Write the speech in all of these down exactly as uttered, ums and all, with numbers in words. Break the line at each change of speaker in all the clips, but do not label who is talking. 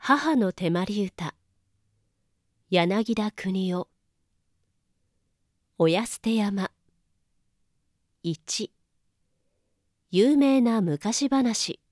母の手まり歌。柳田国男。親捨て山。いち。有名な昔話。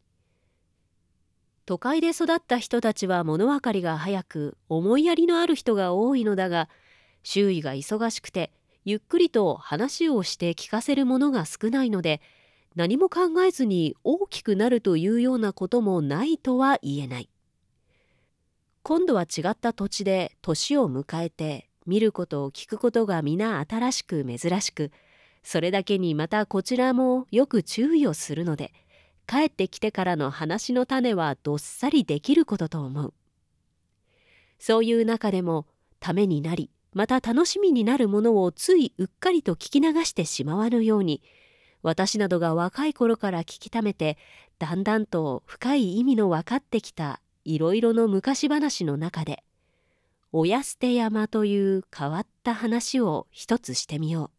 都会で育った人たちは物分かりが早く、思いやりのある人が多いのだが、周囲が忙しくてゆっくりと話をして聞かせるものが少ないので、何も考えずに大きくなるというようなこともないとは言えない。今度は違った土地で年を迎えて、見ることを聞くことが皆新しく珍しく、それだけにまたこちらもよく注意をするので、帰ってきてからの話の種はどっさりできることと思う。そういう中でもためになり、また楽しみになるものをついうっかりと聞き流してしまわぬように、私などが若い頃から聞きためて、だんだんと深い意味の分かってきたいろいろの昔話の中で、親捨て山という変わった話を一つしてみよう。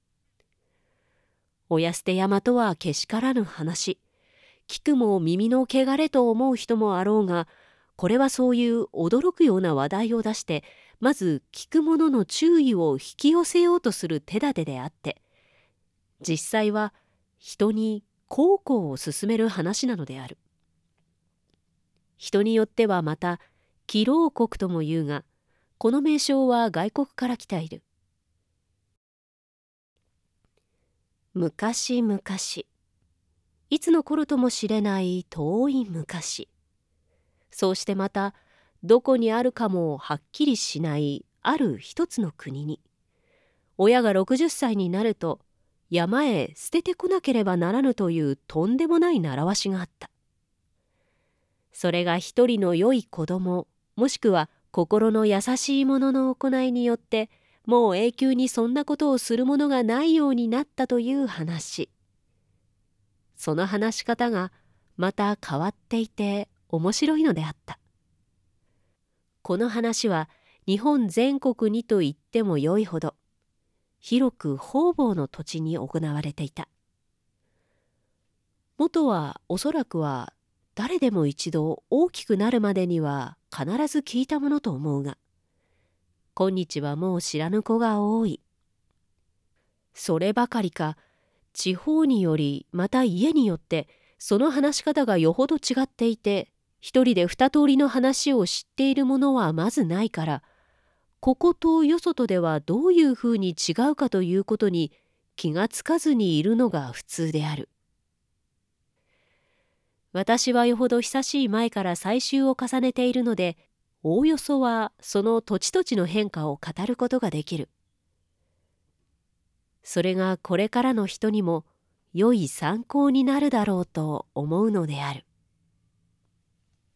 親捨て山とはけしからぬ話。聞くも耳の汚れと思う人もあろうが、これはそういう驚くような話題を出して、まず聞く者の注意を引き寄せようとする手立てであって、実際は人に孝行を勧める話なのである。人によってはまた帰老国とも言うが、この名称は外国から来ている。昔々、いつの頃とも知れない遠い昔、そうしてまたどこにあるかもはっきりしないある一つの国に、親がろくじゅっさいになると山へ捨ててこなければならぬというとんでもない習わしがあった。それが一人の良い子供、もしくは心の優しい者の行いによって、もう永久にそんなことをするものがないようになったという話。その話し方がまた変わっていて面白いのであった。この話は日本全国にと言ってもよいほど、広く方々の土地に行われていた。元はおそらくは誰でも一度大きくなるまでには必ず聞いたものと思うが、今日はもう知らぬ子が多い。そればかりか、地方によりまた家によってその話し方がよほど違っていて、一人で二通りの話を知っているものはまずないから、こことよそとではどういうふうに違うかということに気がつかずにいるのが普通である。私はよほど久しい前から採集を重ねているので、おおよそはその土地土地の変化を語ることができる。それがこれからの人にも良い参考になるだろうと思うのである。